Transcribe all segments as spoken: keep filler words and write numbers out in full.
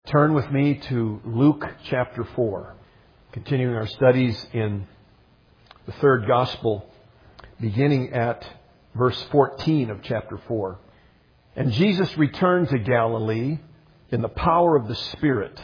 Turn with me to Luke chapter four, continuing our studies in the third gospel, beginning at verse fourteen of chapter four. And Jesus returned to Galilee in the power of the Spirit,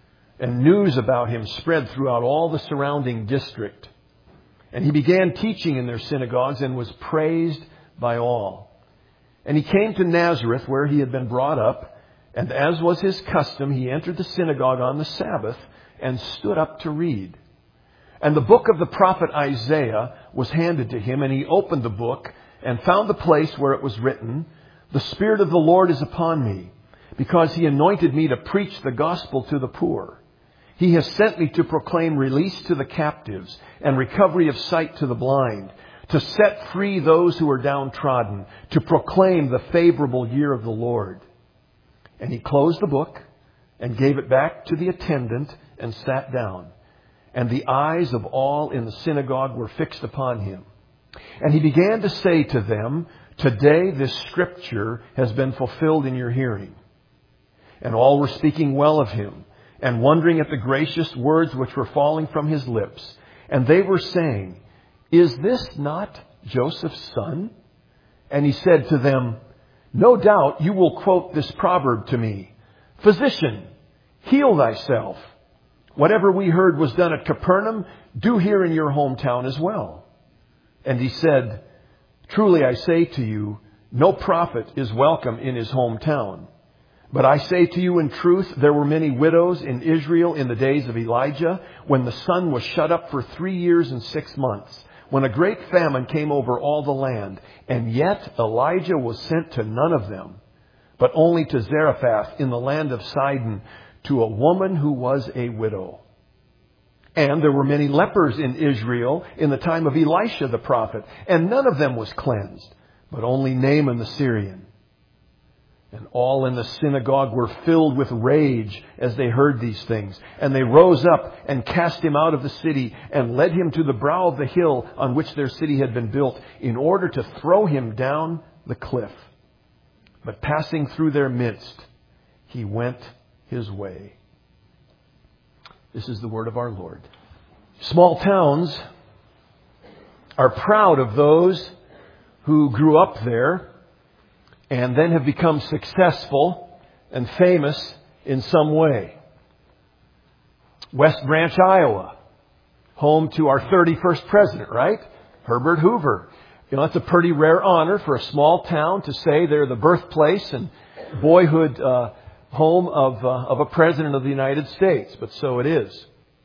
and news about him spread throughout all the surrounding district. And he began teaching in their synagogues and was praised by all. And he came to Nazareth, where he had been brought up. And as was his custom, he entered the synagogue on the Sabbath and stood up to read. And the book of the prophet Isaiah was handed to him, and he opened the book and found the place where it was written, "The Spirit of the Lord is upon me, because he anointed me to preach the gospel to the poor. He has sent me to proclaim release to the captives and recovery of sight to the blind, to set free those who are downtrodden, to proclaim the favorable year of the Lord." And he closed the book and gave it back to the attendant and sat down. And the eyes of all in the synagogue were fixed upon him. And he began to say to them, "Today this scripture has been fulfilled in your hearing." And all were speaking well of him and wondering at the gracious words which were falling from his lips. And they were saying, "Is this not Joseph's son?" And he said to them, "No doubt you will quote this proverb to me, 'Physician, heal thyself. Whatever we heard was done at Capernaum, do here in your hometown as well.' And he said, 'Truly I say to you, no prophet is welcome in his hometown. But I say to you in truth, there were many widows in Israel in the days of Elijah, when the sun was shut up for three years and six months, when a great famine came over all the land. And yet Elijah was sent to none of them, but only to Zarephath in the land of Sidon, to a woman who was a widow. And there were many lepers in Israel in the time of Elisha the prophet, and none of them was cleansed, but only Naaman the Syrian. And all in the synagogue were filled with rage as they heard these things. And they rose up and cast him out of the city and led him to the brow of the hill on which their city had been built, in order to throw him down the cliff. But passing through their midst, he went his way." This is the word of our Lord. Small towns are proud of those who grew up there and then have become successful and famous in some way. West Branch, Iowa, home to our thirty-first president, right? Herbert Hoover. You know, that's a pretty rare honor for a small town to say they're the birthplace and boyhood uh, home of, uh, of a president of the United States. But so it is.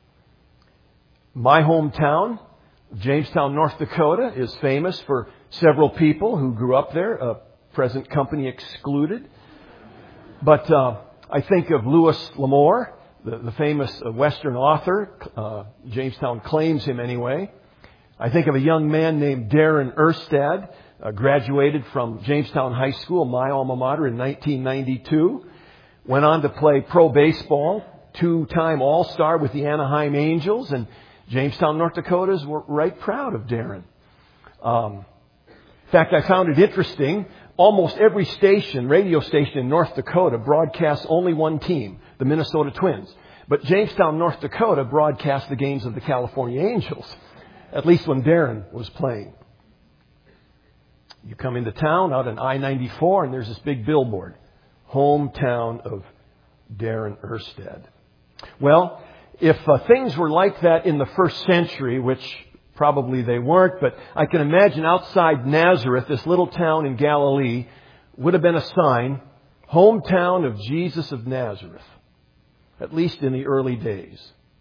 My hometown, Jamestown, North Dakota, is famous for several people who grew up there. Uh, present company excluded. But uh, I think of Louis L'Amour, the, the famous uh, Western author. Uh, Jamestown claims him anyway. I think of a young man named Darren Erstad, uh, graduated from Jamestown High School, my alma mater, in nineteen ninety-two. Went on to play pro baseball, two-time All-Star with the Anaheim Angels, and Jamestown, North Dakota's were right proud of Darren. Um, in fact, I found it interesting. Almost every station, radio station in North Dakota broadcasts only one team, the Minnesota Twins. But Jamestown, North Dakota broadcasts the games of the California Angels, at least when Darren was playing. You come into town out on I ninety-four and there's this big billboard, "Hometown of Darren Erstad." Well, if uh, things were like that in the first century, which probably they weren't, but I can imagine outside Nazareth, this little town in Galilee, would have been a sign, "Hometown of Jesus of Nazareth," at least in the early days.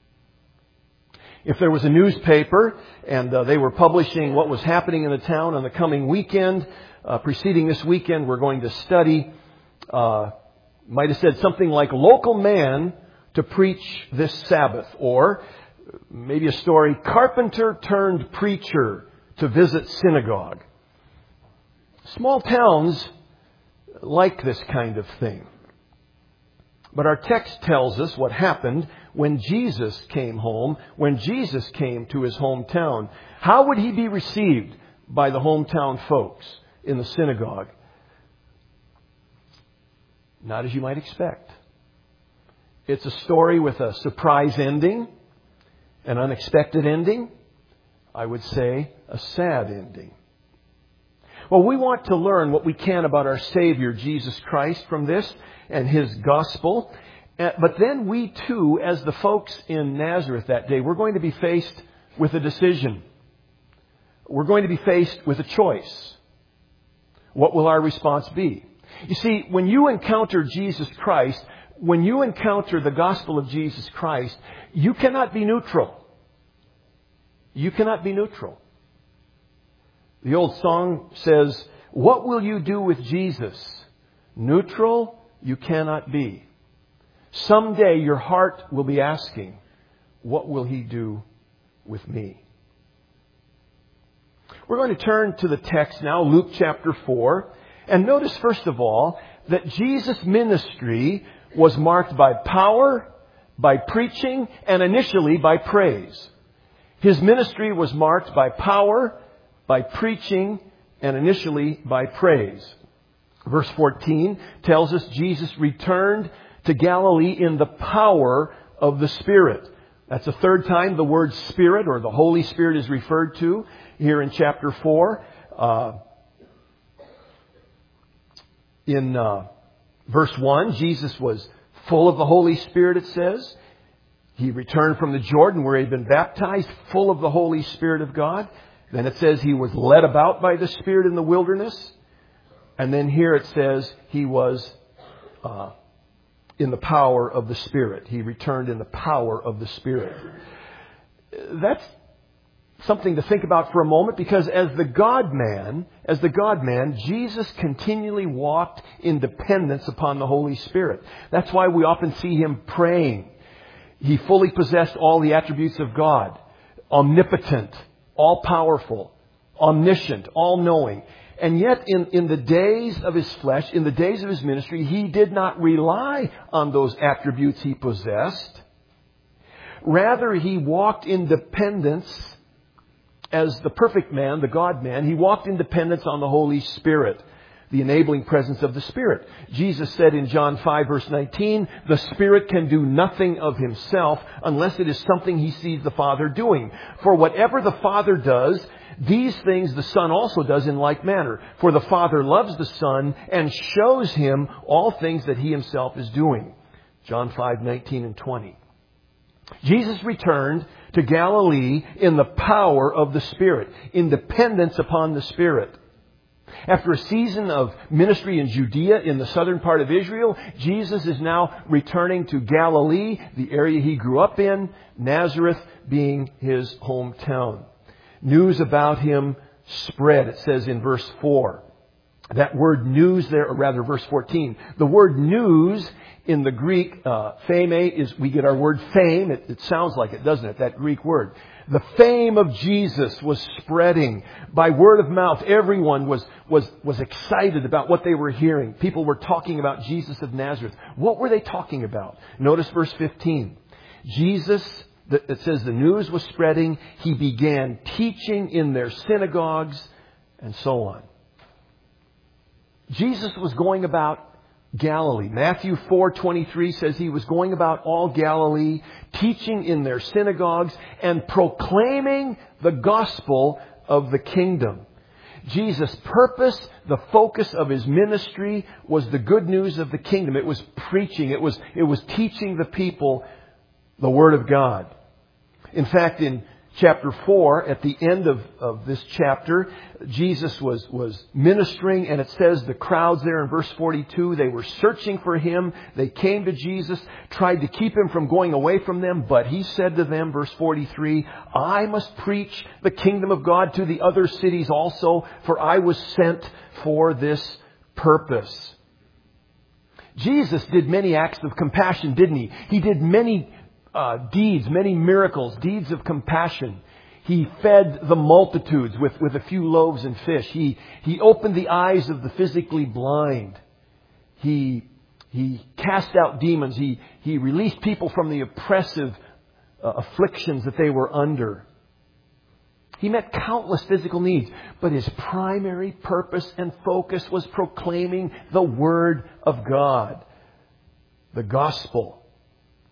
If there was a newspaper and uh, they were publishing what was happening in the town on the coming weekend, uh, preceding this weekend we're going to study, uh, might have said something like, "Local man to preach this Sabbath," or maybe a story, "Carpenter turned preacher to visit synagogue." Small towns like this kind of thing. But our text tells us what happened when Jesus came home, when Jesus came to his hometown. How would he be received by the hometown folks in the synagogue? Not as you might expect. It's a story with a surprise ending, an unexpected ending, I would say a sad ending. Well, we want to learn what we can about our Savior, Jesus Christ, from this and His gospel. But then we too, as the folks in Nazareth that day, we're going to be faced with a decision. We're going to be faced with a choice. What will our response be? You see, when you encounter Jesus Christ, when you encounter the gospel of Jesus Christ, you cannot be neutral. You cannot be neutral. The old song says, "What will you do with Jesus? Neutral you cannot be." Someday your heart will be asking, what will He do with me? We're going to turn to the text now, Luke chapter four. And notice, first of all, that Jesus' ministry was marked by power, by preaching, and initially by praise. His ministry was marked by power, by preaching, and initially by praise. Verse fourteen tells us Jesus returned to Galilee in the power of the Spirit. That's the third time the word Spirit or the Holy Spirit is referred to here in chapter four. Uh, in uh, verse one, Jesus was full of the Holy Spirit, it says. He returned from the Jordan where he'd been baptized, full of the Holy Spirit of God. Then it says he was led about by the Spirit in the wilderness. And then here it says he was uh, in the power of the Spirit. He returned in the power of the Spirit. That's something to think about for a moment, because as the God-man, as the God-man, Jesus continually walked in dependence upon the Holy Spirit. That's why we often see Him praying. He fully possessed all the attributes of God. Omnipotent, all-powerful, omniscient, all-knowing. And yet in, in the days of His flesh, in the days of His ministry, He did not rely on those attributes He possessed. Rather, He walked in dependence as the perfect man, the God-man. He walked in dependence on the Holy Spirit, the enabling presence of the Spirit. Jesus said in John five, verse nineteen, "The Spirit can do nothing of Himself unless it is something He sees the Father doing. For whatever the Father does, these things the Son also does in like manner. For the Father loves the Son and shows Him all things that He Himself is doing." John five, nineteen and twenty. Jesus returned to Galilee in the power of the Spirit, in dependence upon the Spirit. After a season of ministry in Judea, in the southern part of Israel, Jesus is now returning to Galilee, the area He grew up in, Nazareth being His hometown. News about Him spread, it says in verse four. That word news there, or rather verse fourteen. The word news in the Greek, uh, fame, is, we get our word fame. It, it sounds like it, doesn't it? That Greek word. The fame of Jesus was spreading by word of mouth. Everyone was, was, was excited about what they were hearing. People were talking about Jesus of Nazareth. What were they talking about? Notice verse fifteen. Jesus, it says the news was spreading. He began teaching in their synagogues and so on. Jesus was going about Galilee. Matthew four twenty-three says He was going about all Galilee, teaching in their synagogues and proclaiming the gospel of the kingdom. Jesus' purpose, the focus of His ministry, was the good news of the kingdom. It was preaching. It was, it was teaching the people the Word of God. In fact, in chapter four, at the end of, of this chapter, Jesus was, was ministering, and it says the crowds there in verse forty-two, they were searching for Him. They came to Jesus, tried to keep Him from going away from them, but He said to them, verse forty-three, "I must preach the kingdom of God to the other cities also, for I was sent for this purpose." Jesus did many acts of compassion, didn't He? He did many Uh, deeds, many miracles, deeds of compassion. He fed the multitudes with, with a few loaves and fish. He, he opened the eyes of the physically blind. He, he cast out demons. He, he released people from the oppressive uh, afflictions that they were under. He met countless physical needs, but His primary purpose and focus was proclaiming the Word of God, the gospel.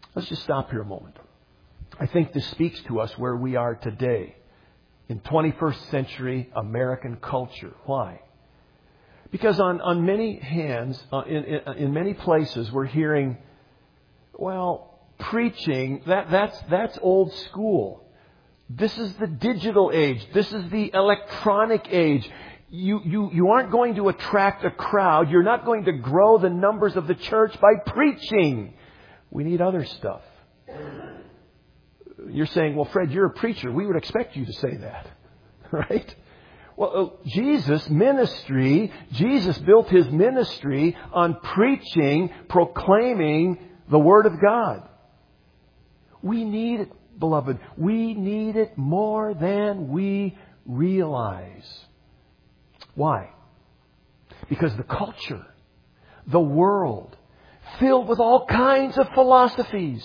Let's just stop here a moment. I think this speaks to us where we are today in twenty-first century American culture. Why? Because on, on many hands, uh, in, in, in many places, we're hearing, well, preaching, that, that's, that's old school. This is the digital age. This is the electronic age. You, you, you aren't going to attract a crowd. You're not going to grow the numbers of the church by preaching. We need other stuff. You're saying, well, Fred, you're a preacher. We would expect you to say that. Right? Well, Jesus' ministry, Jesus built His ministry on preaching, proclaiming the Word of God. We need it, beloved. We need it more than we realize. Why? Because the culture, the world, filled with all kinds of philosophies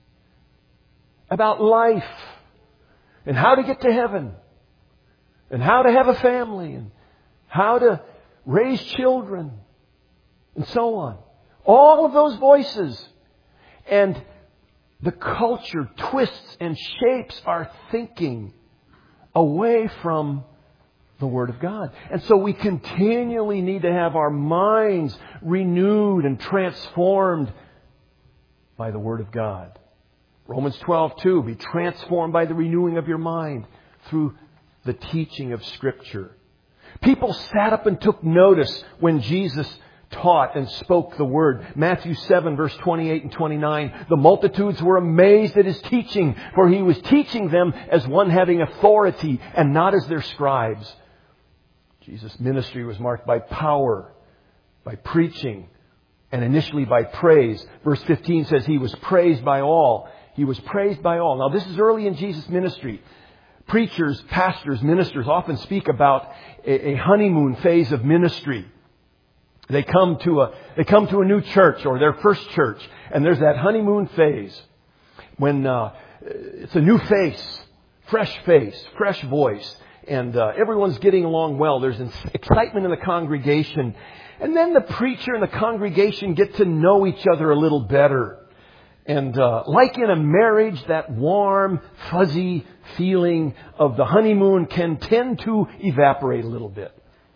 about life and how to get to heaven and how to have a family and how to raise children and so on. All of those voices. And the culture twists and shapes our thinking away from the Word of God. And so we continually need to have our minds renewed and transformed by the Word of God. Romans twelve two, be transformed by the renewing of your mind through the teaching of Scripture. People sat up and took notice when Jesus taught and spoke the Word. Matthew seven, verse twenty-eight and twenty-nine. The multitudes were amazed at His teaching, for He was teaching them as one having authority and not as their scribes. Jesus' ministry was marked by power, by preaching, and initially by praise. Verse fifteen says He was praised by all. He was praised by all. Now this is early in Jesus' ministry. Preachers, pastors, ministers often speak about a, a honeymoon phase of ministry. They come to a they come to a new church or their first church, and there's that honeymoon phase when uh, it's a new face, fresh face, fresh voice, and uh, everyone's getting along well. There's excitement in the congregation, and then the preacher and the congregation get to know each other a little better. And uh, like in a marriage, that warm, fuzzy feeling of the honeymoon can tend to evaporate a little bit.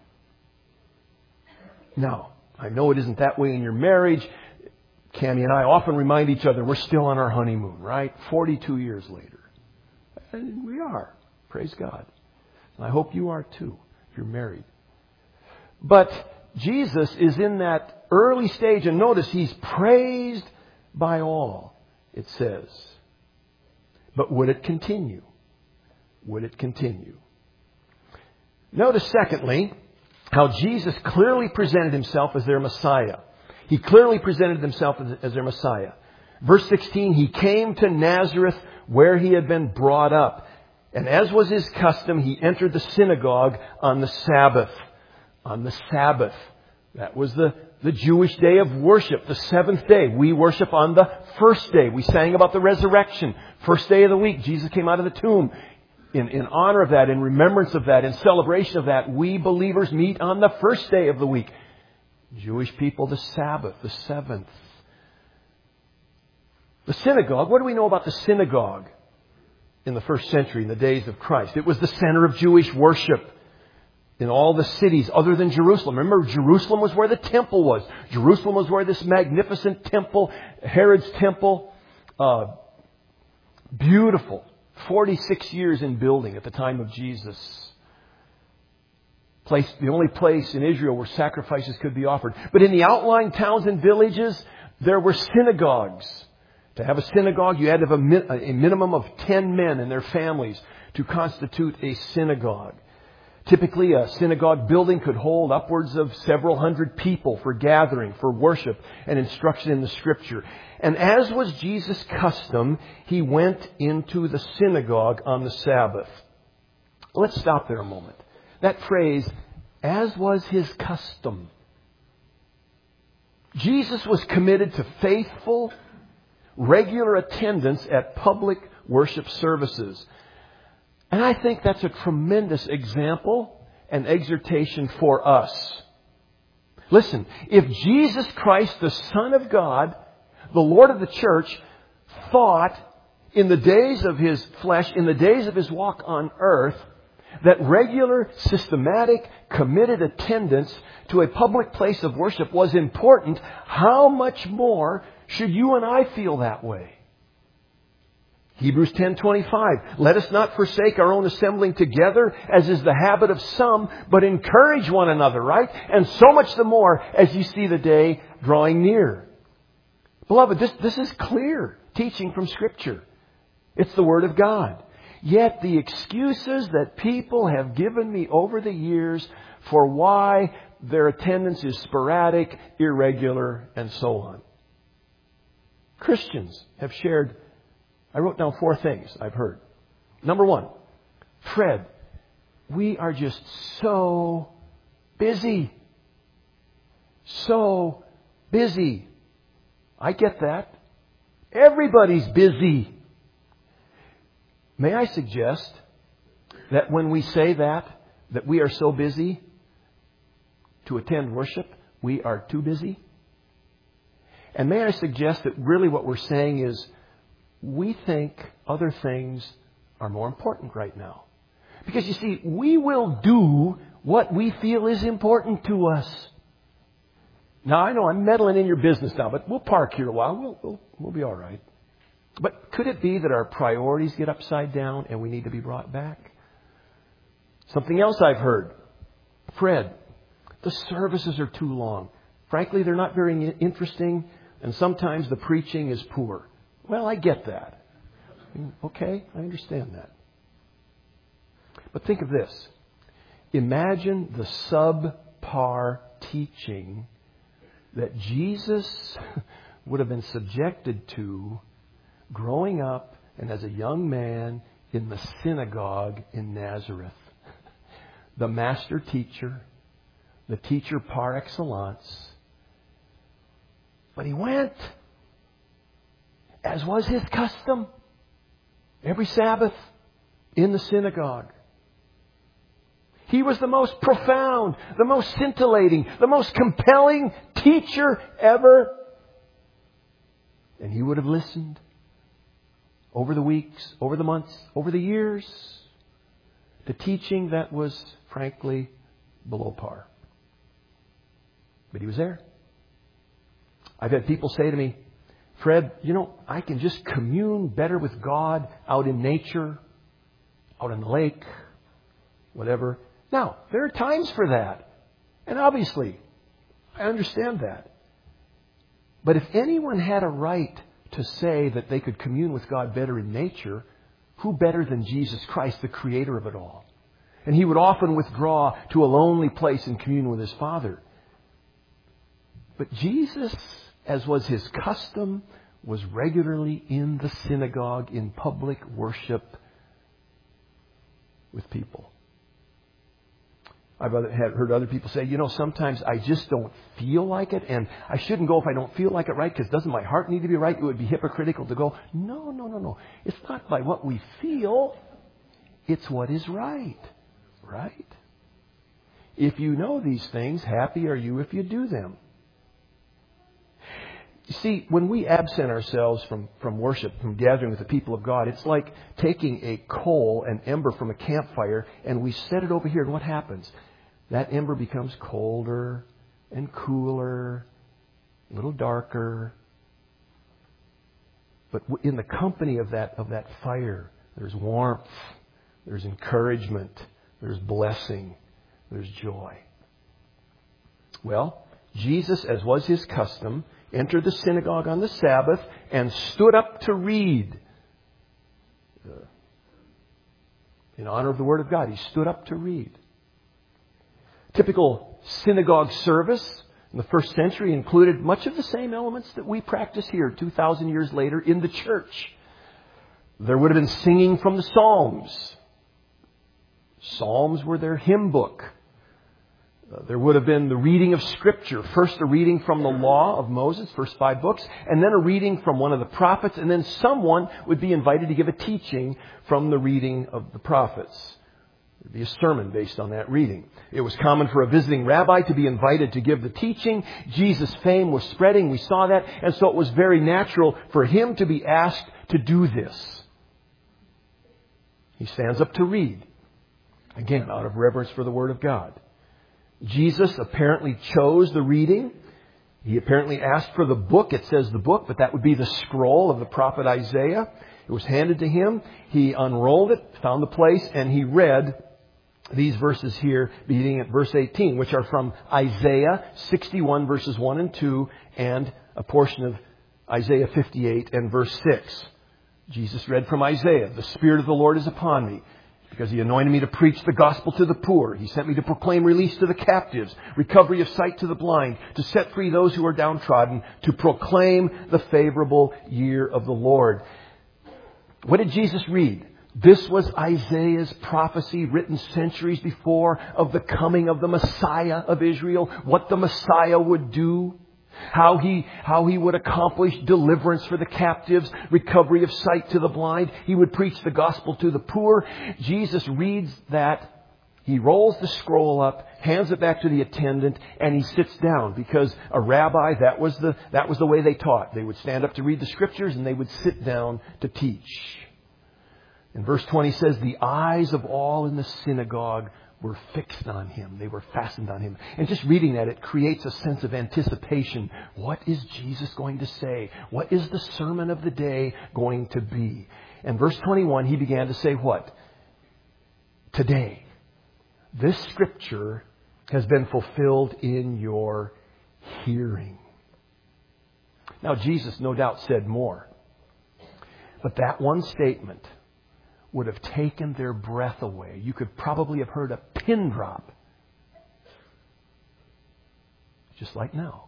Now, I know it isn't that way in your marriage. Cammie and I often remind each other we're still on our honeymoon, right? forty-two years later. And we are. Praise God. And I hope you are too, if you're married. But Jesus is in that early stage, and notice He's praised by all, it says. But would it continue? Would it continue? Notice, secondly, how Jesus clearly presented Himself as their Messiah. He clearly presented Himself as their Messiah. Verse sixteen, He came to Nazareth where He had been brought up. And as was His custom, He entered the synagogue on the Sabbath. On the Sabbath. That was the, the Jewish day of worship, the seventh day. We worship on the first day. We sang about the resurrection. First day of the week, Jesus came out of the tomb. In, in honor of that, in remembrance of that, in celebration of that, we believers meet on the first day of the week. Jewish people, the Sabbath, the seventh. The synagogue, what do we know about the synagogue in the first century, in the days of Christ? It was the center of Jewish worship in all the cities other than Jerusalem. Remember, Jerusalem was where the temple was. Jerusalem was where this magnificent temple, Herod's temple, uh, beautiful. forty-six years in building at the time of Jesus. Place, the only place in Israel where sacrifices could be offered. But in the outlying towns and villages, there were synagogues. To have a synagogue, you had to have a, a minimum of ten men and their families to constitute a synagogue. Typically, a synagogue building could hold upwards of several hundred people for gathering, for worship, and instruction in the Scripture. And as was Jesus' custom, He went into the synagogue on the Sabbath. Let's stop there a moment. That phrase, as was His custom. Jesus was committed to faithful, regular attendance at public worship services. And I think that's a tremendous example and exhortation for us. Listen, if Jesus Christ, the Son of God, the Lord of the church, thought in the days of His flesh, in the days of His walk on earth, that regular, systematic, committed attendance to a public place of worship was important, how much more should you and I feel that way? Hebrews ten twenty-five, let us not forsake our own assembling together, as is the habit of some, but encourage one another, right? And so much the more as you see the day drawing near. Beloved, this, this is clear teaching from Scripture. It's the Word of God. Yet the excuses that people have given me over the years for why their attendance is sporadic, irregular, and so on. Christians have shared, I wrote down four things I've heard. Number one, Fred, we are just so busy. So busy. I get that. Everybody's busy. May I suggest that when we say that, that we are so busy to attend worship, we are too busy? And may I suggest that really what we're saying is we think other things are more important right now. Because you see, we will do what we feel is important to us. Now, I know I'm meddling in your business now, but we'll park here a while. We'll, we'll, we'll be all right. But could it be that our priorities get upside down and we need to be brought back? Something else I've heard. Fred, the services are too long. Frankly, they're not very interesting, and sometimes the preaching is poor. Well, I get that. Okay, I understand that. But think of this. Imagine the subpar teaching that Jesus would have been subjected to growing up and as a young man in the synagogue in Nazareth. The master teacher, the teacher par excellence. But he went, as was his custom, every Sabbath in the synagogue. He was the most profound, the most scintillating, the most compelling teacher ever. And he would have listened over the weeks, over the months, over the years, to teaching that was, frankly, below par. But he was there. I've had people say to me, Fred, you know, I can just commune better with God out in nature, out in the lake, whatever. Now, there are times for that. And obviously, I understand that. But if anyone had a right to say that they could commune with God better in nature, who better than Jesus Christ, the Creator of it all? And He would often withdraw to a lonely place and commune with His Father. But Jesus, as was His custom, was regularly in the synagogue in public worship with people. I've heard other people say, you know, sometimes I just don't feel like it, and I shouldn't go if I don't feel like it, right? Because doesn't my heart need to be right? It would be hypocritical to go. No, no, no, no. It's not by what we feel. It's what is right. Right? If you know these things, happy are you if you do them. You see, when we absent ourselves from, from worship, from gathering with the people of God, it's like taking a coal, an ember from a campfire, and we set it over here, and what happens? That ember becomes colder and cooler, a little darker. But in the company of that, of that fire, there's warmth, there's encouragement, there's blessing, there's joy. Well, Jesus, as was His custom, entered the synagogue on the Sabbath and stood up to read. In honor of the Word of God, He stood up to read. Typical synagogue service in the first century included much of the same elements that we practice here two thousand years later in the church. There would have been singing from the Psalms. Psalms were their hymn book. Uh, there would have been the reading of Scripture. First a reading from the law of Moses, first five books, and then a reading from one of the prophets, and then someone would be invited to give a teaching from the reading of the prophets. There'd be a sermon based on that reading. It was common for a visiting rabbi to be invited to give the teaching. Jesus' fame was spreading. We saw that. And so it was very natural for him to be asked to do this. He stands up to read. Again, out of reverence for the Word of God. Jesus apparently chose the reading. He apparently asked for the book. It says the book, but that would be the scroll of the prophet Isaiah. It was handed to him. He unrolled it, found the place, and he read these verses here, beginning at verse eighteen, which are from Isaiah sixty-one, verses one and two, and a portion of Isaiah fifty-eight and verse six. Jesus read from Isaiah, "The Spirit of the Lord is upon me, because He anointed me to preach the gospel to the poor. He sent me to proclaim release to the captives, recovery of sight to the blind, to set free those who are downtrodden, to proclaim the favorable year of the Lord." What did Jesus read? This was Isaiah's prophecy written centuries before of the coming of the Messiah of Israel, what the Messiah would do, how he, how he would accomplish deliverance for the captives, recovery of sight to the blind. He would preach the gospel to the poor. Jesus reads that. He rolls the scroll up, hands it back to the attendant, and he sits down because a rabbi, that was the, that was the way they taught. They would stand up to read the scriptures and they would sit down to teach. And verse twenty says, the eyes of all in the synagogue were fixed on him. They were fastened on him. And just reading that, it creates a sense of anticipation. What is Jesus going to say? What is the sermon of the day going to be? And verse twenty-one, he began to say what? Today, this scripture has been fulfilled in your hearing. Now, Jesus no doubt said more. But that one statement would have taken their breath away. You could probably have heard a pin drop. Just like now.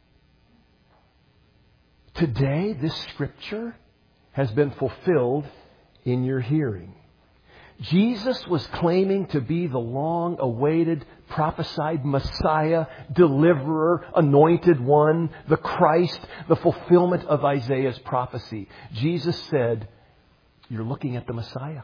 Today, this scripture has been fulfilled in your hearing. Jesus was claiming to be the long-awaited, prophesied Messiah, deliverer, anointed one, the Christ, the fulfillment of Isaiah's prophecy. Jesus said, you're looking at the Messiah.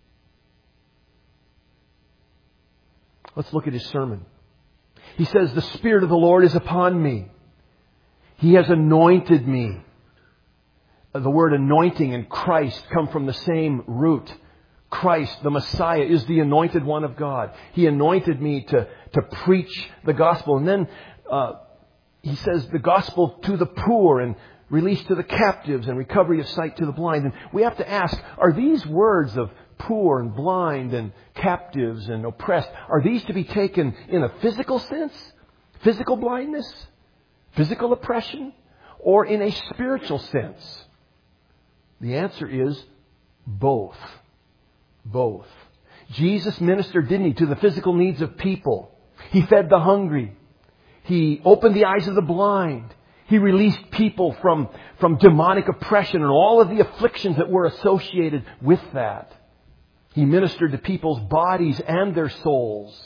Let's look at his sermon. He says, the Spirit of the Lord is upon me. He has anointed me. The word anointing and Christ come from the same root. Christ, the Messiah, is the anointed one of God. He anointed me to, to preach the gospel. And then uh, he says the gospel to the poor and release to the captives and recovery of sight to the blind. And we have to ask, are these words of poor and blind and captives and oppressed, are these to be taken in a physical sense? Physical blindness? Physical oppression? Or in a spiritual sense? The answer is both. Both. Jesus ministered, didn't he, to the physical needs of people. He fed the hungry. He opened the eyes of the blind. He released people from, from demonic oppression and all of the afflictions that were associated with that. He ministered to people's bodies and their souls.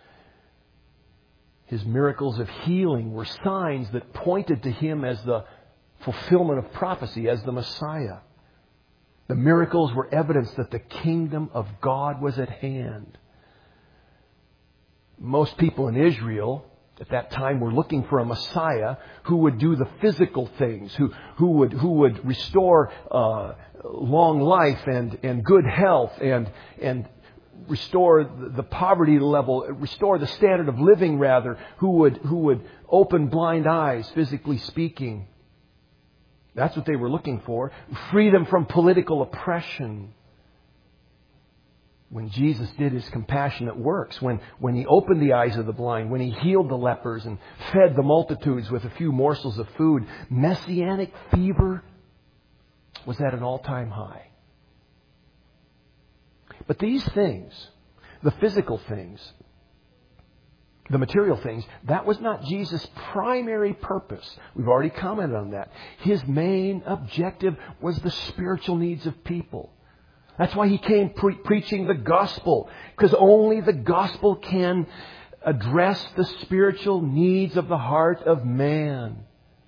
His miracles of healing were signs that pointed to him as the fulfillment of prophecy, as the Messiah. The miracles were evidence that the kingdom of God was at hand. Most people in Israel at that time were looking for a Messiah who would do the physical things, who, who would, who would restore uh, long life and, and good health and, and restore the poverty level, restore the standard of living rather, who would, who would open blind eyes, physically speaking. That's what they were looking for. Freedom from political oppression. When Jesus did His compassionate works, when, when He opened the eyes of the blind, when He healed the lepers and fed the multitudes with a few morsels of food, messianic fever was at an all-time high. But these things, the physical things, the material things, that was not Jesus' primary purpose. We've already commented on that. His main objective was the spiritual needs of people. That's why He came pre- preaching the gospel, because only the gospel can address the spiritual needs of the heart of man.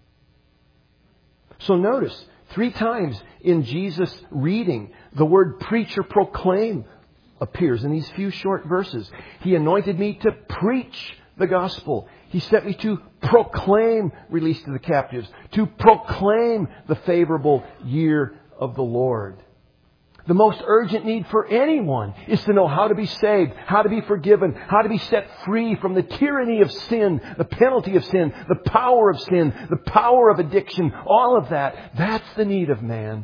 So notice, three times in Jesus' reading, the word preach or proclaim appears in these few short verses. He anointed me to preach the gospel. He sent me to proclaim release to the captives, to proclaim the favorable year of the Lord. The most urgent need for anyone is to know how to be saved, how to be forgiven, how to be set free from the tyranny of sin, the penalty of sin, the power of sin, the power of addiction, all of that. That's the need of man.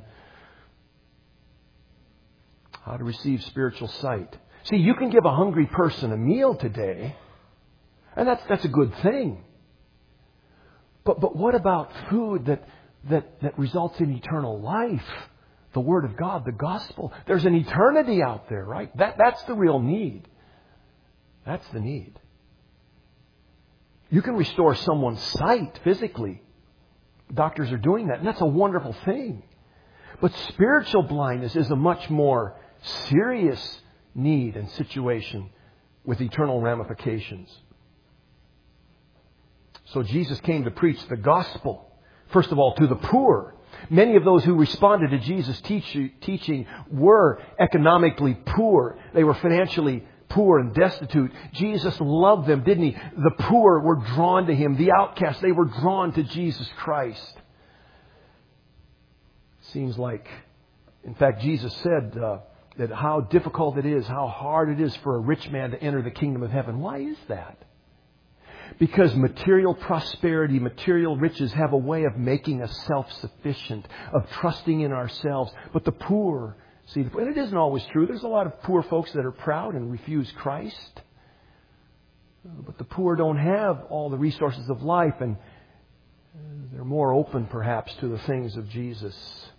How to receive spiritual sight. See, you can give a hungry person a meal today, and that's that's a good thing. But but what about food that that, that results in eternal life? The Word of God, the Gospel. There's an eternity out there, right? That that's the real need. That's the need. You can restore someone's sight physically. Doctors are doing that, and that's a wonderful thing. But spiritual blindness is a much more serious need and situation with eternal ramifications. So Jesus came to preach the gospel, first of all, to the poor. Many of those who responded to Jesus' teach, teaching were economically poor. They were financially poor and destitute. Jesus loved them, didn't He? The poor were drawn to Him. The outcasts, they were drawn to Jesus Christ. Seems like, in fact, Jesus said uh, that how difficult it is, how hard it is for a rich man to enter the kingdom of heaven. Why is that? Because material prosperity, material riches have a way of making us self-sufficient, of trusting in ourselves. But the poor, see, and it isn't always true. There's a lot of poor folks that are proud and refuse Christ. But the poor don't have all the resources of life, and they're more open perhaps to the things of Jesus.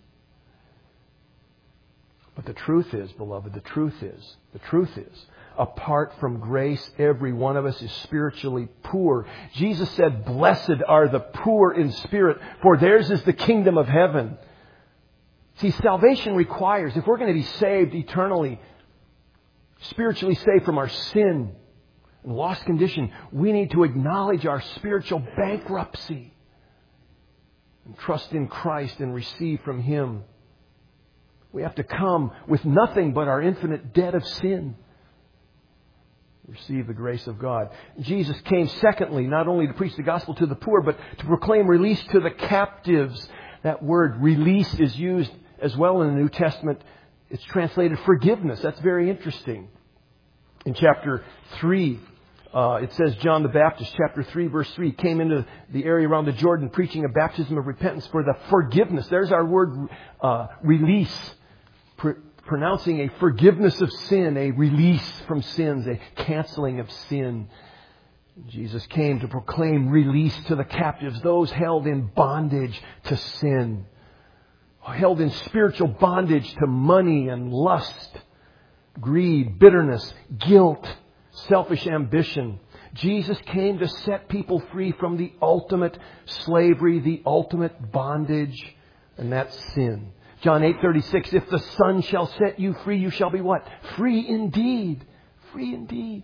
But the truth is, beloved, the truth is, the truth is, apart from grace, every one of us is spiritually poor. Jesus said, "Blessed are the poor in spirit, for theirs is the kingdom of heaven." See, salvation requires, if we're going to be saved eternally, spiritually saved from our sin and lost condition, we need to acknowledge our spiritual bankruptcy and trust in Christ and receive from Him. We have to come with nothing but our infinite debt of sin. Receive the grace of God. Jesus came, secondly, not only to preach the gospel to the poor, but to proclaim release to the captives. That word release is used as well in the New Testament. It's translated forgiveness. That's very interesting. In chapter three, uh, it says John the Baptist, chapter three, verse three, came into the area around the Jordan preaching a baptism of repentance for the forgiveness. There's our word uh, release. Pr- pronouncing a forgiveness of sin, a release from sins, a canceling of sin. Jesus came to proclaim release to the captives, those held in bondage to sin, held in spiritual bondage to money and lust, greed, bitterness, guilt, selfish ambition. Jesus came to set people free from the ultimate slavery, the ultimate bondage, and that's sin. John eight thirty-six, if the Son shall set you free, you shall be what? Free indeed. Free indeed.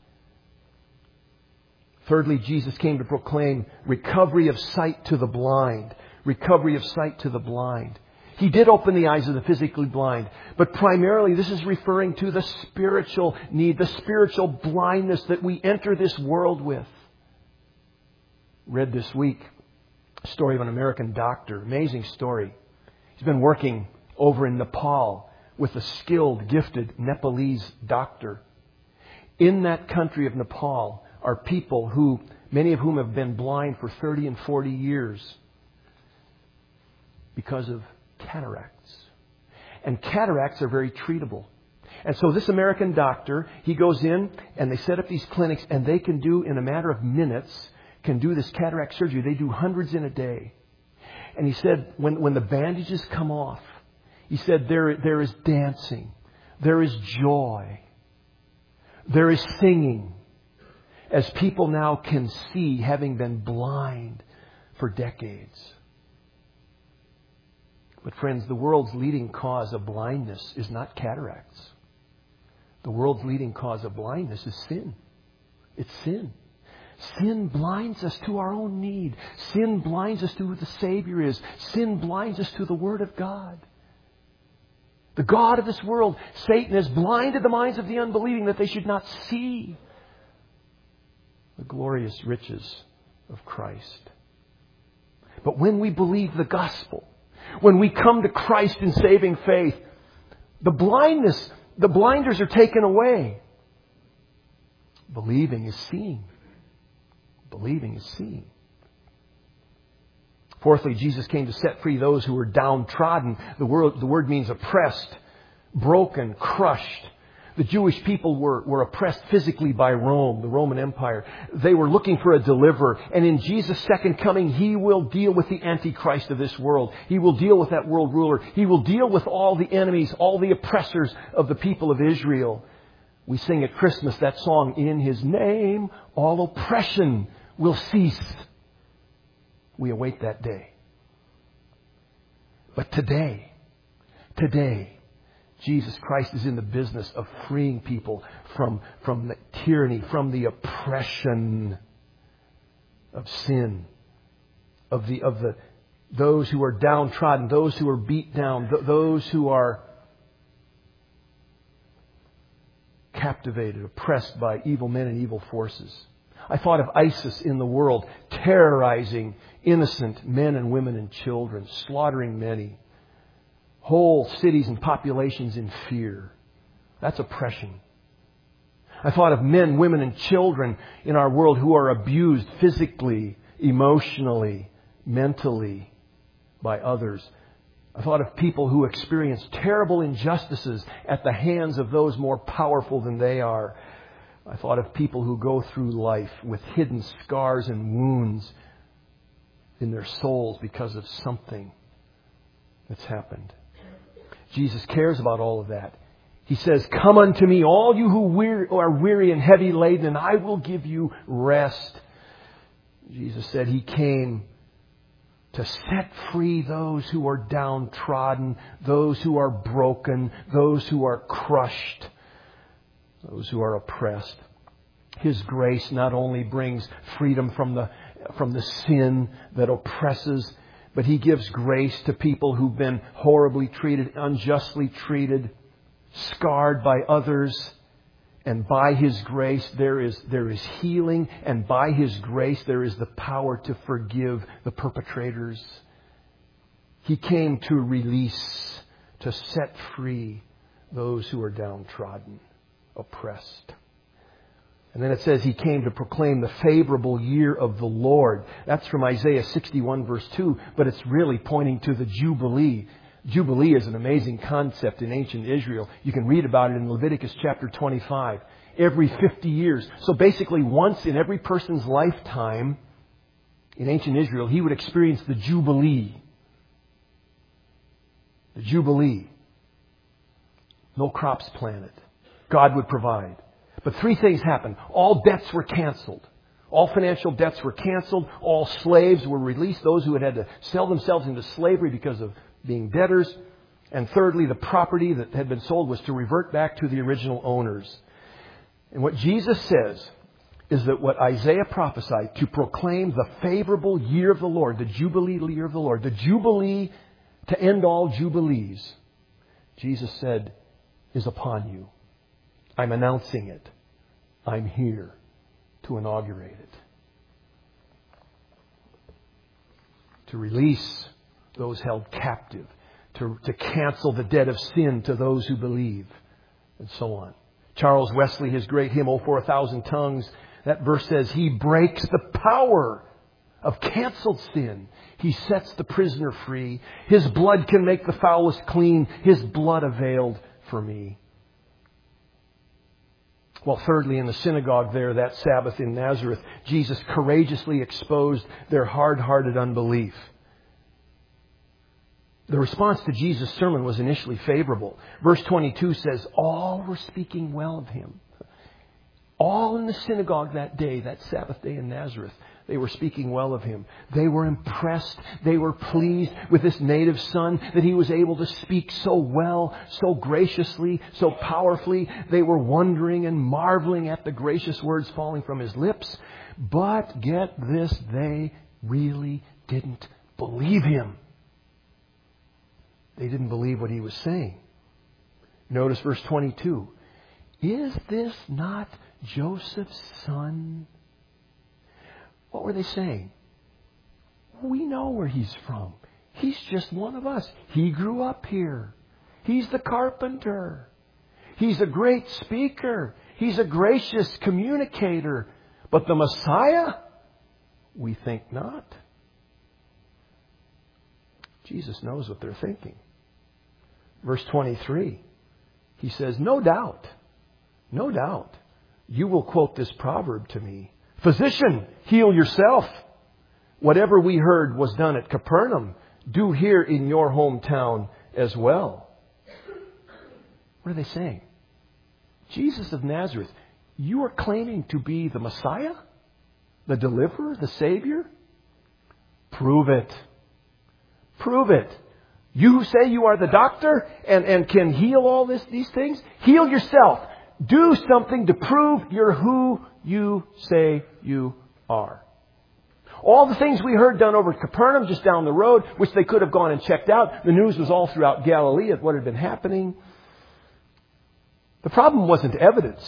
Thirdly, Jesus came to proclaim recovery of sight to the blind. Recovery of sight to the blind. He did open the eyes of the physically blind, but primarily this is referring to the spiritual need, the spiritual blindness that we enter this world with. Read this week a story of an American doctor. Amazing story. He's been working over in Nepal with a skilled, gifted Nepalese doctor. In that country of Nepal are people who, many of whom have been blind for thirty and forty years because of cataracts. And cataracts are very treatable. And so this American doctor, he goes in and they set up these clinics, and they can do, in a matter of minutes, can do this cataract surgery. They do hundreds in a day. And he said, when, when the bandages come off, he said, there, there is dancing. There is joy. There is singing. As people now can see, having been blind for decades. But friends, the world's leading cause of blindness is not cataracts. The world's leading cause of blindness is sin. It's sin. Sin blinds us to our own need. Sin blinds us to who the Savior is. Sin blinds us to the Word of God. The god of this world, Satan, has blinded the minds of the unbelieving that they should not see the glorious riches of Christ. But when we believe the gospel, when we come to Christ in saving faith, the blindness, the blinders are taken away. Believing is seeing. Believing is seeing. Fourthly, Jesus came to set free those who were downtrodden. The word, the word means oppressed, broken, crushed. The Jewish people were, were oppressed physically by Rome, the Roman Empire. They were looking for a deliverer. And in Jesus' second coming, He will deal with the Antichrist of this world. He will deal with that world ruler. He will deal with all the enemies, all the oppressors of the people of Israel. We sing at Christmas that song, "In His name, all oppression will cease." We await that day. But today, today, Jesus Christ is in the business of freeing people from, from the tyranny, from the oppression of sin, of the of the those who are downtrodden, those who are beat down, th- those who are captivated, oppressed by evil men and evil forces. I thought of ISIS in the world, terrorizing innocent men and women and children, slaughtering many. Whole cities and populations in fear. That's oppression. I thought of men, women, and children in our world who are abused physically, emotionally, mentally by others. I thought of people who experience terrible injustices at the hands of those more powerful than they are. I thought of people who go through life with hidden scars and wounds in their souls because of something that's happened. Jesus cares about all of that. He says, "Come unto me, all you who weary, are weary and heavy laden, and I will give you rest." Jesus said He came to set free those who are downtrodden, those who are broken, those who are crushed, those who are oppressed. His grace not only brings freedom from the from the sin that oppresses, but He gives grace to people who've been horribly treated, unjustly treated, scarred by others. And by His grace there is there is healing, and by His grace there is the power to forgive the perpetrators. He came to release, to set free those who are downtrodden, oppressed. And then it says He came to proclaim the favorable year of the Lord. That's from Isaiah sixty-one verse two, but it's really pointing to the Jubilee. Jubilee is an amazing concept in ancient Israel. You can read about it in Leviticus chapter twenty-five. Every fifty years. So basically once in every person's lifetime in ancient Israel, he would experience the Jubilee. The Jubilee. No crops planted. God would provide. But three things happened. All debts were canceled. All financial debts were canceled. All slaves were released. Those who had had to sell themselves into slavery because of being debtors. And thirdly, the property that had been sold was to revert back to the original owners. And what Jesus says is that what Isaiah prophesied, to proclaim the favorable year of the Lord, the Jubilee year of the Lord, the Jubilee to end all Jubilees, Jesus said, is upon you. I'm announcing it. I'm here to inaugurate it. To release those held captive. To, to cancel the debt of sin to those who believe. And so on. Charles Wesley, his great hymn, "Oh, for a Thousand Tongues," that verse says, He breaks the power of canceled sin. He sets the prisoner free. His blood can make the foulest clean. His blood availed for me. Well, thirdly, in the synagogue there that Sabbath in Nazareth, Jesus courageously exposed their hard-hearted unbelief. The response to Jesus' sermon was initially favorable. Verse twenty-two says, all were speaking well of Him. All in the synagogue that day, that Sabbath day in Nazareth, they were speaking well of Him. They were impressed. They were pleased with this native son, that he was able to speak so well, so graciously, so powerfully. They were wondering and marveling at the gracious words falling from His lips. But get this, they really didn't believe Him. They didn't believe what He was saying. Notice verse twenty-two. Is this not Joseph's son? What were they saying? We know where he's from. He's just one of us. He grew up here. He's the carpenter. He's a great speaker. He's a gracious communicator. But the Messiah? We think not. Jesus knows what they're thinking. Verse twenty-three. He says, no doubt, no doubt, you will quote this proverb to me. Physician, heal yourself. Whatever we heard was done at Capernaum, do here in your hometown as well. What are they saying? Jesus of Nazareth, you are claiming to be the Messiah? The deliverer? The Savior? Prove it. Prove it. You who say you are the doctor and, and can heal all this, these things, heal yourself. Do something to prove you're who you say you are. All the things we heard done over at Capernaum, just down the road, which they could have gone and checked out. The news was all throughout Galilee of what had been happening. The problem wasn't evidence.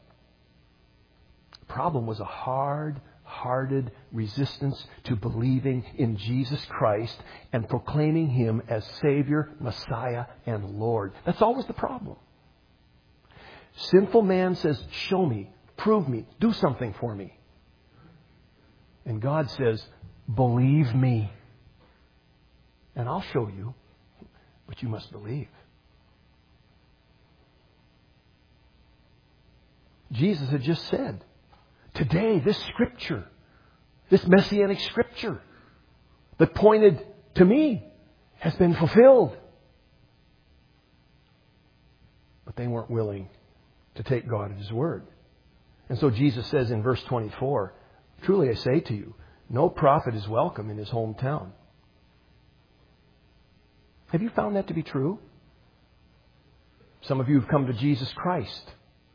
The problem was a hard-hearted resistance to believing in Jesus Christ and proclaiming Him as Savior, Messiah, and Lord. That's always the problem. Sinful man says, show me, prove me, do something for me. And God says, believe me. And I'll show you, but you must believe. Jesus had just said, today this scripture, this messianic scripture that pointed to me has been fulfilled. But they weren't willing to take God at His word. And so Jesus says in verse twenty-four, truly I say to you, no prophet is welcome in his hometown. Have you found that to be true? Some of you have come to Jesus Christ.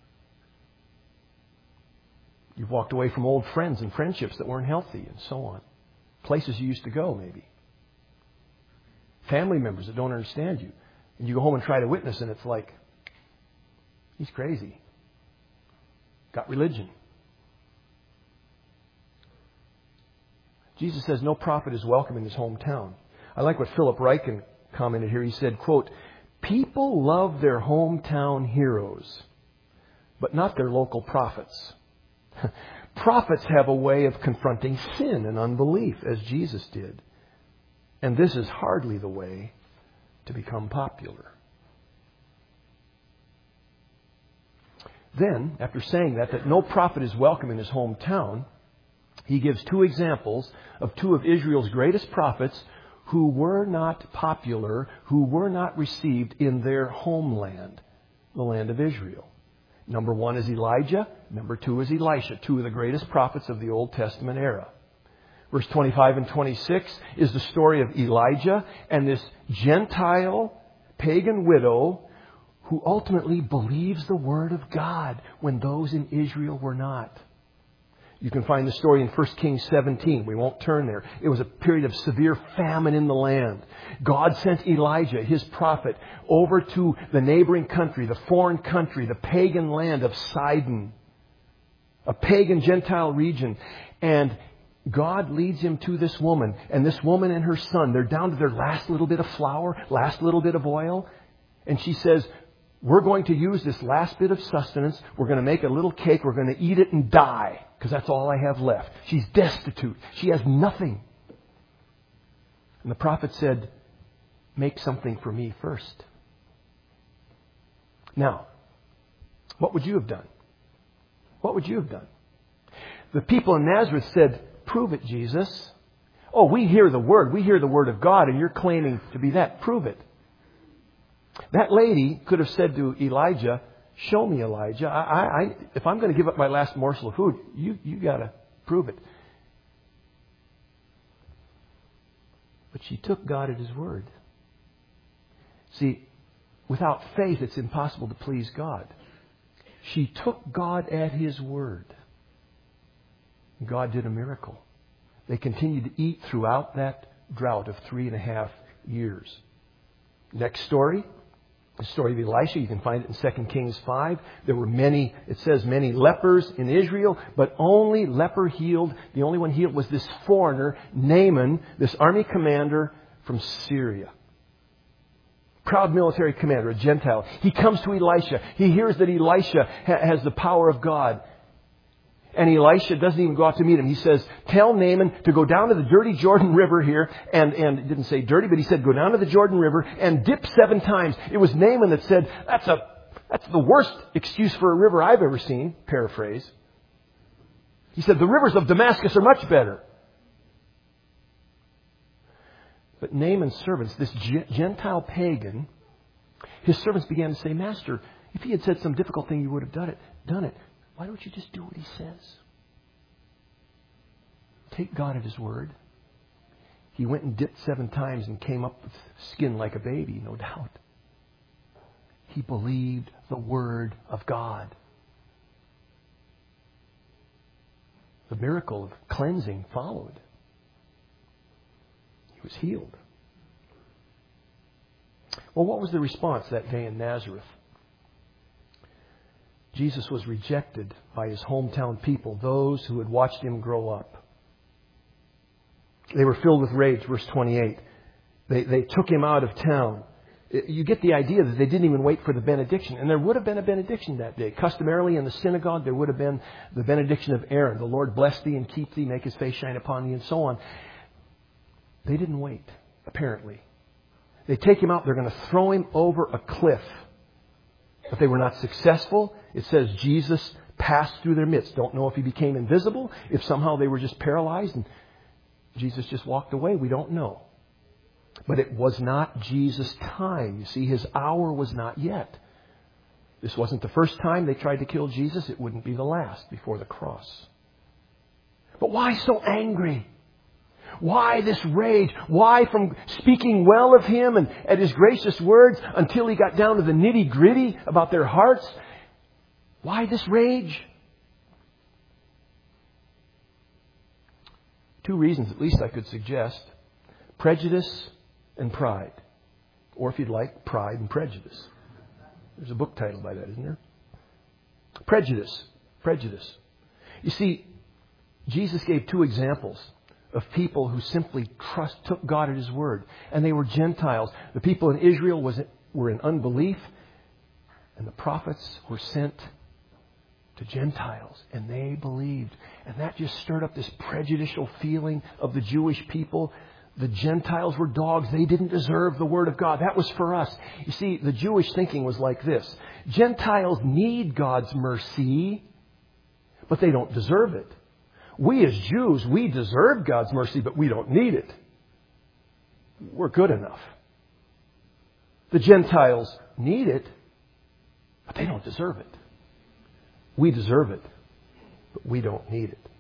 You've walked away from old friends and friendships that weren't healthy and so on. Places you used to go, maybe. Family members that don't understand you. And you go home and try to witness and it's like, he's crazy. Got religion. Jesus says no prophet is welcome in his hometown. I like what Philip Ryken commented here. He said, quote, people love their hometown heroes, but not their local prophets. Prophets have a way of confronting sin and unbelief, as Jesus did. And this is hardly the way to become popular. Then, after saying that, that no prophet is welcome in his hometown, he gives two examples of two of Israel's greatest prophets who were not popular, who were not received in their homeland, the land of Israel. Number one is Elijah. Number two is Elisha, two of the greatest prophets of the Old Testament era. Verse twenty-five and twenty-six is the story of Elijah and this Gentile pagan widow who ultimately believes the word of God when those in Israel were not. You can find the story in First Kings seventeen. We won't turn there. It was a period of severe famine in the land. God sent Elijah, his prophet, over to the neighboring country, the foreign country, the pagan land of Sidon, a pagan Gentile region. And God leads him to this woman. And this woman and her son, they're down to their last little bit of flour, last little bit of oil. And she says, we're going to use this last bit of sustenance. We're going to make a little cake. We're going to eat it and die because that's all I have left. She's destitute. She has nothing. And the prophet said, make something for me first. Now, what would you have done? What would you have done? The people in Nazareth said, prove it, Jesus. Oh, we hear the word. We hear the word of God, and you're claiming to be that. Prove it. That lady could have said to Elijah, show me, Elijah. I, I, if I'm going to give up my last morsel of food, you, you got to prove it. But she took God at His word. See, without faith, it's impossible to please God. She took God at His word. God did a miracle. They continued to eat throughout that drought of three and a half years. Next story. The story of Elisha, you can find it in Second Kings five. There were many, it says many lepers in Israel, but only leper healed. The only one healed was this foreigner, Naaman, this army commander from Syria. Proud military commander, a Gentile. He comes to Elisha. He hears that Elisha ha- has the power of God. And Elisha doesn't even go out to meet him. He says, tell Naaman to go down to the dirty Jordan River here. And, and it didn't say dirty, but he said, go down to the Jordan River and dip seven times. It was Naaman that said, that's a, that's the worst excuse for a river I've ever seen. Paraphrase. He said, the rivers of Damascus are much better. But Naaman's servants, this Gentile pagan, his servants began to say, Master, if he had said some difficult thing, you would have done it. Done it. Why don't you just do what he says? Take God at his word. He went and dipped seven times and came up with skin like a baby, no doubt. He believed the word of God. The miracle of cleansing followed. He was healed. Well, what was the response that day in Nazareth? Jesus was rejected by his hometown people, those who had watched him grow up. They were filled with rage, verse twenty-eight. They, they took him out of town. You get the idea that they didn't even wait for the benediction. And there would have been a benediction that day. Customarily in the synagogue, there would have been the benediction of Aaron. The Lord bless thee and keep thee, make his face shine upon thee, and so on. They didn't wait, apparently. They take him out. They're going to throw him over a cliff. But they were not successful. It says Jesus passed through their midst. Don't know if he became invisible, if somehow they were just paralyzed and Jesus just walked away. We don't know. But it was not Jesus' time. You see, his hour was not yet. This wasn't the first time they tried to kill Jesus. It wouldn't be the last before the cross. But why so angry? Why this rage? Why from speaking well of him and at his gracious words until he got down to the nitty gritty about their hearts? Why this rage? Two reasons at least I could suggest. Prejudice and pride. Or if you'd like, pride and prejudice. There's a book title by that, isn't there? Prejudice. Prejudice. You see, Jesus gave two examples of people who simply trust, took God at his word. And they were Gentiles. The people in Israel was, were in unbelief. And the prophets were sent to Gentiles. And they believed. And that just stirred up this prejudicial feeling of the Jewish people. The Gentiles were dogs. They didn't deserve the word of God. That was for us. You see, the Jewish thinking was like this. Gentiles need God's mercy, but they don't deserve it. We as Jews, we deserve God's mercy, but we don't need it. We're good enough. The Gentiles need it, but they don't deserve it. We deserve it, but we don't need it.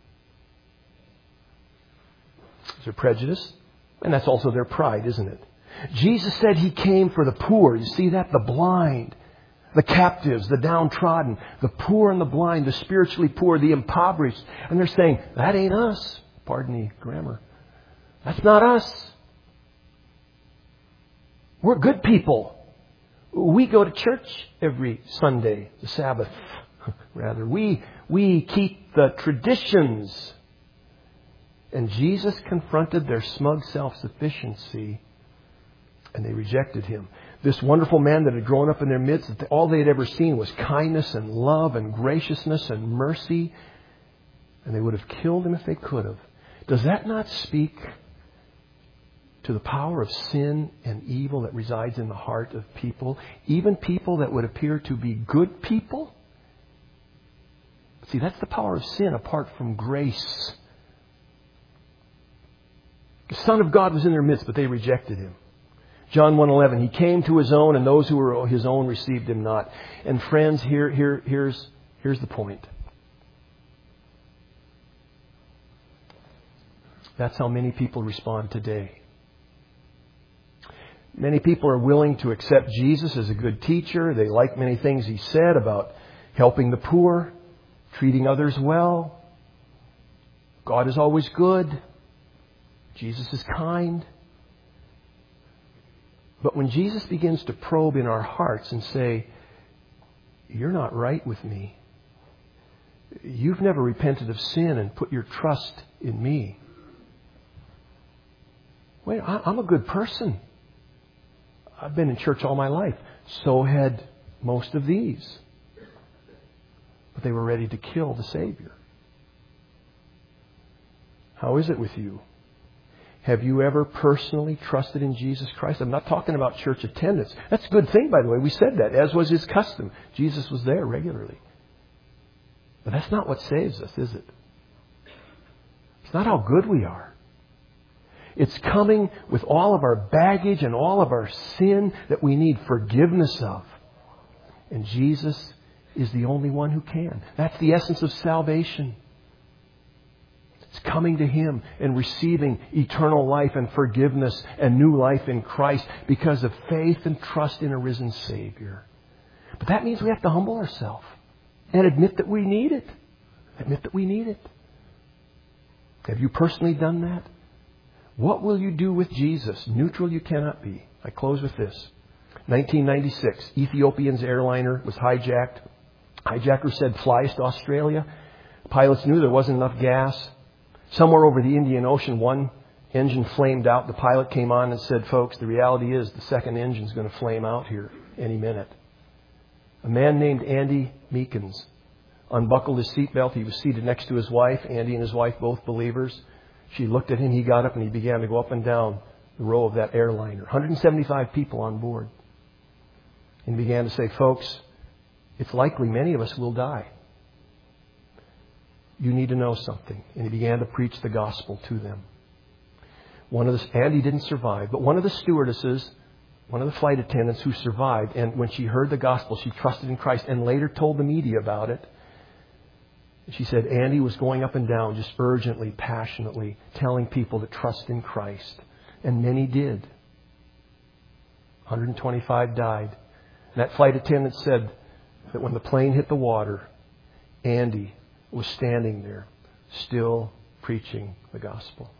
Is there prejudice? And that's also their pride, isn't it? Jesus said he came for the poor. You see that? The blind, the captives, the downtrodden, the poor and the blind, the spiritually poor, the impoverished. And they're saying, that ain't us. Pardon the grammar. That's not us. We're good people. We go to church every Sunday, the Sabbath, rather. We, we keep the traditions. And Jesus confronted their smug self-sufficiency, and they rejected him. This wonderful man that had grown up in their midst, all they had ever seen was kindness and love and graciousness and mercy, and they would have killed him if they could have. Does that not speak to the power of sin and evil that resides in the heart of people, even people that would appear to be good people? See, that's the power of sin apart from grace. The Son of God was in their midst, but they rejected him. John one eleven, he came to his own, and those who were his own received him not. And friends, here, here, here's, here's the point. That's how many people respond today. Many people are willing to accept Jesus as a good teacher. They like many things he said about helping the poor, treating others well. God is always good. Jesus is kind. But when Jesus begins to probe in our hearts and say, you're not right with me. You've never repented of sin and put your trust in me. Wait, I'm a good person. I've been in church all my life. So had most of these. But they were ready to kill the Savior. How is it with you? Have you ever personally trusted in Jesus Christ? I'm not talking about church attendance. That's a good thing, by the way. We said that, as was His custom. Jesus was there regularly. But that's not what saves us, is it? It's not how good we are. It's coming with all of our baggage and all of our sin that we need forgiveness of. And Jesus is the only one who can. That's the essence of salvation. It's coming to Him and receiving eternal life and forgiveness and new life in Christ because of faith and trust in a risen Savior. But that means we have to humble ourselves and admit that we need it. Admit that we need it. Have you personally done that? What will you do with Jesus? Neutral you cannot be. I close with this. nineteen ninety-six, Ethiopian's airliner was hijacked. Hijacker said, fly us to Australia. Pilots knew there wasn't enough gas. Somewhere over the Indian Ocean, one engine flamed out. The pilot came on and said, folks, the reality is the second engine's going to flame out here any minute. A man named Andy Meekins unbuckled his seatbelt. He was seated next to his wife. Andy and his wife, both believers. She looked at him. He got up and he began to go up and down the row of that airliner. one hundred seventy-five people on board. And he began to say, folks, it's likely many of us will die. You need to know something. And he began to preach the gospel to them. One of the, and he didn't survive, but one of the stewardesses, one of the flight attendants who survived, and when she heard the gospel, she trusted in Christ and later told the media about it. She said Andy was going up and down just urgently, passionately, telling people to trust in Christ. And many did. one hundred twenty-five died. And that flight attendant said that when the plane hit the water, Andy was standing there, still preaching the gospel.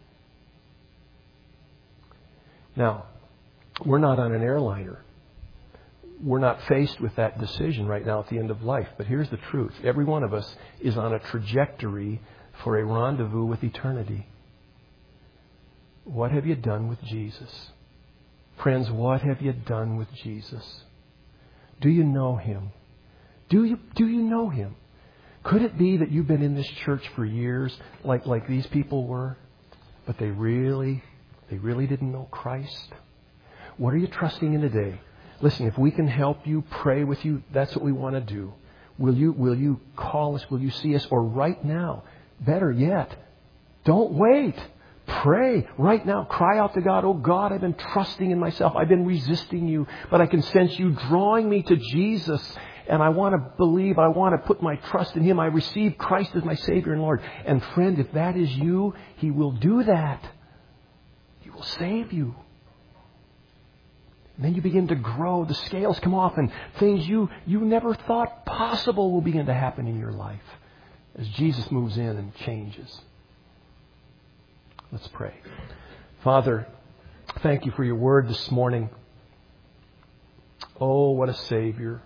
Now, we're not on an airliner. We're not faced with that decision right now at the end of life. But here's the truth. Every one of us is on a trajectory for a rendezvous with eternity. What have you done with Jesus? Friends, what have you done with Jesus? Do you know Him? Do you, do you know Him? Could it be that you've been in this church for years like, like these people were, but they really, they really didn't know Christ? What are you trusting in today? Listen, if we can help you, pray with you, that's what we want to do. Will you, will you call us? Will you see us? Or right now, better yet, don't wait. Pray right now. Cry out to God. Oh God, I've been trusting in myself. I've been resisting you, but I can sense you drawing me to Jesus. And I want to believe, I want to put my trust in Him. I receive Christ as my Savior and Lord. And friend, if that is you, He will do that. He will save you. And then you begin to grow. The scales come off and things you, you never thought possible will begin to happen in your life as Jesus moves in and changes. Let's pray. Father, thank you for your word this morning. Oh, what a Savior.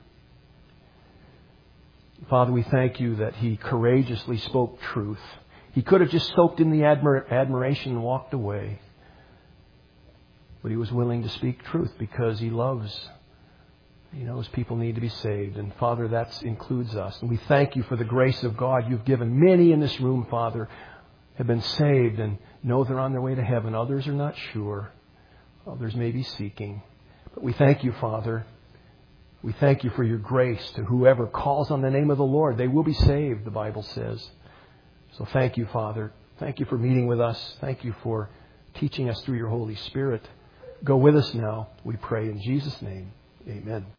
Father, we thank you that He courageously spoke truth. He could have just soaked in the admir- admiration and walked away. But He was willing to speak truth because He loves. He knows people need to be saved. And Father, that includes us. And we thank you for the grace of God you've given. Many in this room, Father, have been saved and know they're on their way to heaven. Others are not sure. Others may be seeking. But we thank you, Father. We thank you for your grace to whoever calls on the name of the Lord. They will be saved, the Bible says. So thank you, Father. Thank you for meeting with us. Thank you for teaching us through your Holy Spirit. Go with us now, we pray in Jesus' name. Amen.